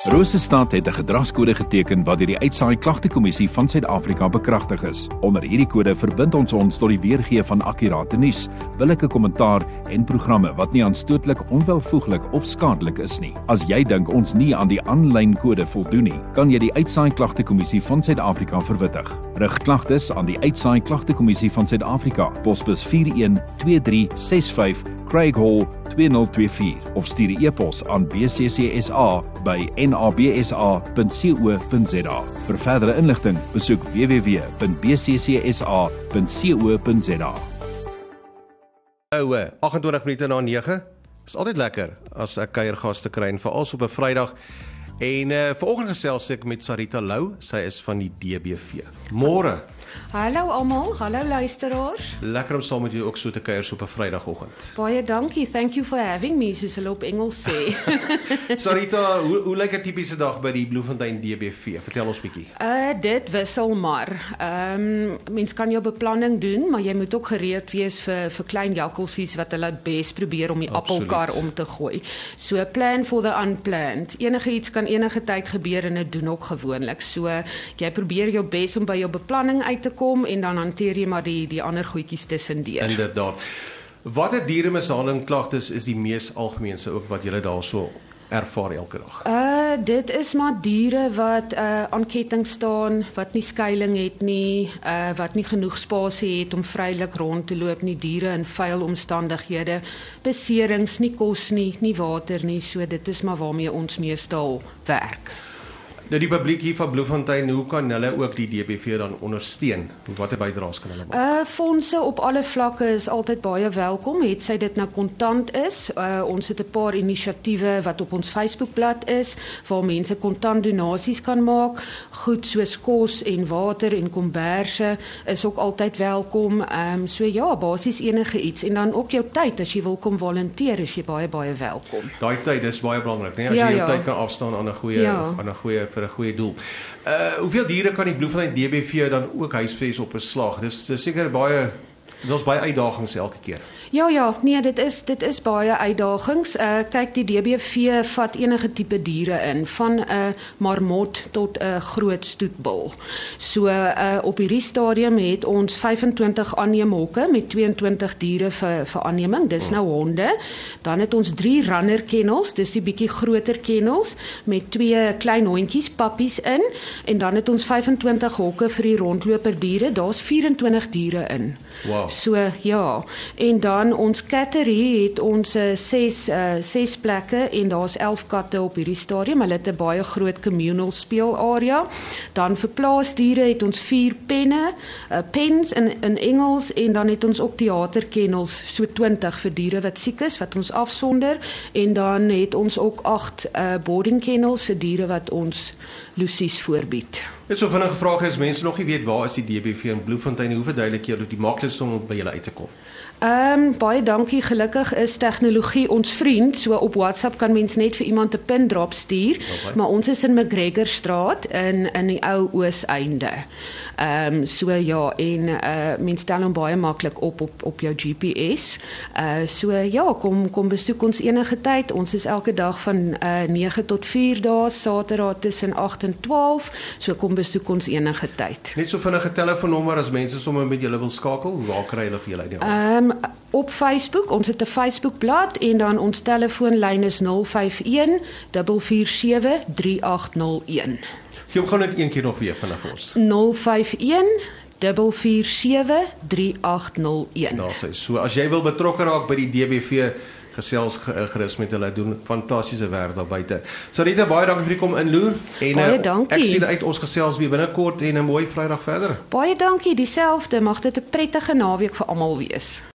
Rosestad het 'n gedragskode geteken wat deur die Uitsaai Klagtekommissie van Suid-Afrika bekragtig is. Onder hierdie kode verbind ons tot die weergee van akkurate nuus, billike kommentaar en programme wat nie aanstootlik, onwelvoeglik of skadelik is nie. As jy dink ons nie aan die aanlyn kode voldoen nie, kan jy die Uitsaai Klagtekommissie van Suid-Afrika verwittig. Rig klagtes aan die Uitsaai Klagtekommissie van Suid-Afrika, posbus 412365, Craig Hall 2024 of stuur 'n e-pos aan bccsa@nabsa.co.za. Vir verdere inligting, besoek www.bccsa.co.za. 28 minute na 9. Is altyd lekker as ek kuiergaste kry en veral op 'n Vrydag. En vanoggend gesels ek met Sarita Lou, sy is van die DBV. Môre. Hallo almal, hallo luisteraars. Lekker om saam met jou ook so te kuier op 'n Vrydagoggend. Baie dankie, thank you for having me, soos hulle op Engels sê. Sarita, hoe lyk 'n tipiese dag by die Bloemfontein DBV? Vertel ons bietjie. Dit wissel maar. Mens kan jou beplanning doen, maar jy moet ook gereed wees vir klein jakkelsies wat hulle bes probeer om die appelkar om te gooi. So plan for the unplanned. Enige iets kan enige tyd gebeur en dit doen ook gewoonlik. So jy probeer jou bes om by jou beplanning uit te kom en dan hanteer jy maar die ander goedjies tussendeur. Inderdaad. Watter dieremishandeling klagtes is die mees algemeenste ook wat julle daarso ervaar elke dag? Dit is maar diere wat aan ketting staan, wat nie skuiling het nie, wat nie genoeg spasie het om vrylik rond te loop nie, diere in vuil omstandighede, beserings, nie kos nie water nie, so dit is maar waarmee ons meestal werk. Nou die publiek hier van Bloemfontein, hoe kan hulle ook die DBV dan ondersteun? Watter bydraes kan hulle maak? Fondse op alle vlakke is altyd baie welkom, het sy dit nou kontant is. Ons het 'n paar inisiatiewe wat op ons Facebookblad is, waar mense kontant donasies kan maak. Goed soos kos en water en komberse is ook altyd welkom. So ja, basies enige iets. En dan ook jou tyd, as jy wil kom volunteer, is jy baie welkom. Daai tyd is baie belangrik, né? As jy jou tyd kan afstaan aan 'n goeie vir 'n goeie doel. Hoeveel diere kan die Bloemfontein DBV dan ook huisves op 'n slag? Dis seker daar's baie uitdagings elke keer. Ja, nee, dit is baie uitdagings. Kyk, die DBV vat enige tipe diere in, van 'n marmot tot 'n groot stoetbul. So op hierdie stadium het ons 25 aanneemhokke met 22 diere vir aanneming. Dis nou honde. Dan het ons 3 runner kennels, dis die bietjie groter kennels met 2 klein hondjies, pappies in, en dan het ons 25 hokke vir die rondloper diere. Daar's 24 diere in. Wow. So ja, en dan ons katterie het ons 6 plekke en daar's 11 katte op hierdie stadium. Hulle het 'n baie groot communal speelarea. Dan vir plaasdiere het ons 4 pens in Engels, en dan het ons ook teaterkennels, so 20 vir diere wat siek is, wat ons afsonder, en dan het ons ook 8 boarding kennels vir diere wat ons loesies voorbied. Dit so vinnige vraag is, mense nog nie weet waar is die DBV in Bloemfontein, hoe verduidelik jy die maklikste om by julle uit te kom? Baie dankie, gelukkig is tegnologie ons vriend, so op WhatsApp kan mens net vir iemand 'n pindrop stuur, maar ons is in McGregorstraat in die ou Ooseinde. So ja, en mens stel hom baie maklik op jou GPS. So ja, kom besoek ons enige tyd. Ons is elke dag van 9 tot 4 dae, Saterdag tussen 8 en 12, so kom besoek ons enige tyd. Net so vinnige telefoonnommer as mense sommer met julle wil skakel, waar kry hulle vir julle uit? Op Facebook, ons het 'n Facebookblad, en dan ons telefoonlyn is 051 447 3801. Gee hom gou net een keer nog weer vinnig vir ons. 051 447 3801. Nou sê, so as jy wil betrokke raak by die DBV, gesels gerus met hulle, doen fantastiese werk daar buite. Sarita, baie dankie vir die kom inloer. En baie dankie. Ek sien uit ons gesels weer binnekort en 'n mooi Vrydag verder. Baie dankie, dieselfde. Mag dit 'n prettige naweek vir almal wees.